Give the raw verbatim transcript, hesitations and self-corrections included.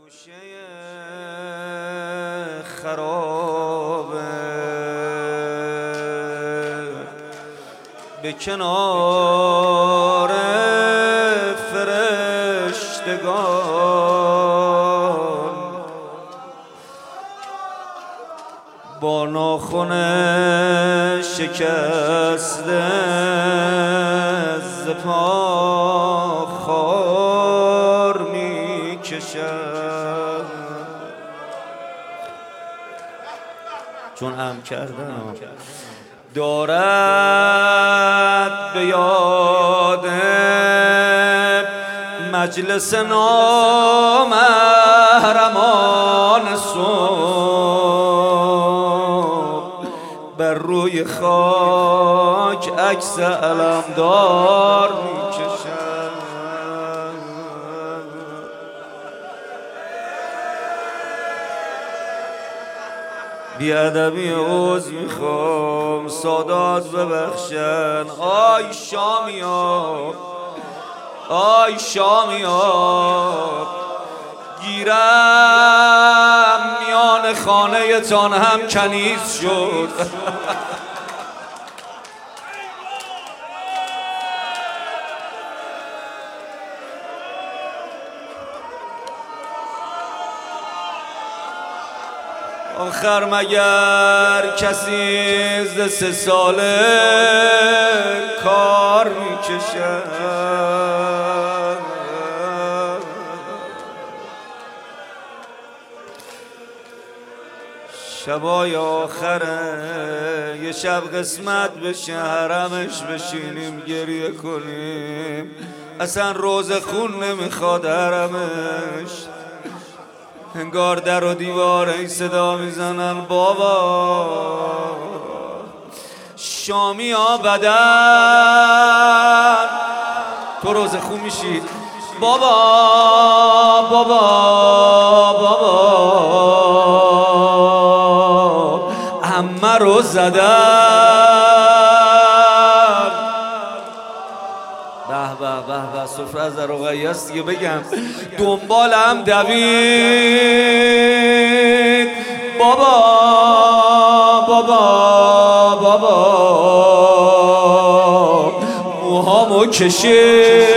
گوشه خرابه به کنار فرشتگان با ناخن شکسته ز پا خار می کشم چون ام کردم دارد به یاد مجلس نامحرمان صبح بر روی خاک عکس علمدار میکشم. بیادبی عوض میخوام سادات ببخشن. آی شامیاب آی شامیاب گیرم میان خانه تان هم کنیز شد. آخر مگر کسی ز سه ساله کار میکشد؟ شبای آخره یه شب قسمت بشه حرمش بشینیم گریه کنیم، اصلا روز خون نمیخواد حرمش. انگار در و دیوار این صدا میزنن بابا شامی ها بدن تو روز خون میشی بابا بابا بابا عمه رو زدن. به به به به سفره از در رقیه است دیگه. بگم دنبالم دوید بابا بابا بابا موهامو کشید